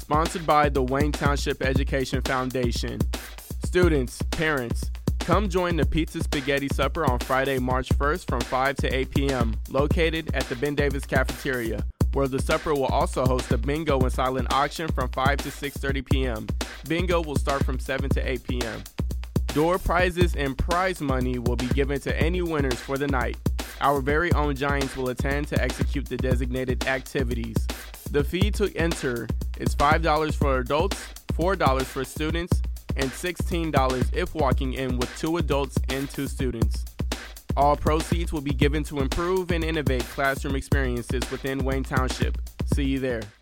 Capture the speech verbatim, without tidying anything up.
Sponsored by the Wayne Township Education Foundation. Students, parents, come join the Pizza Spaghetti Supper on Friday, March first from five to eight p.m., located at the Ben Davis Cafeteria, where the supper will also host a bingo and silent auction from five to six thirty p.m. Bingo will start from seven to eight p.m. Door prizes and prize money will be given to any winners for the night. Our very own Giants will attend to execute the designated activities. The fee to enter is five dollars for adults, four dollars for students, and sixteen dollars if walking in with two adults and two students. All proceeds will be given to improve and innovate classroom experiences within Wayne Township. See you there.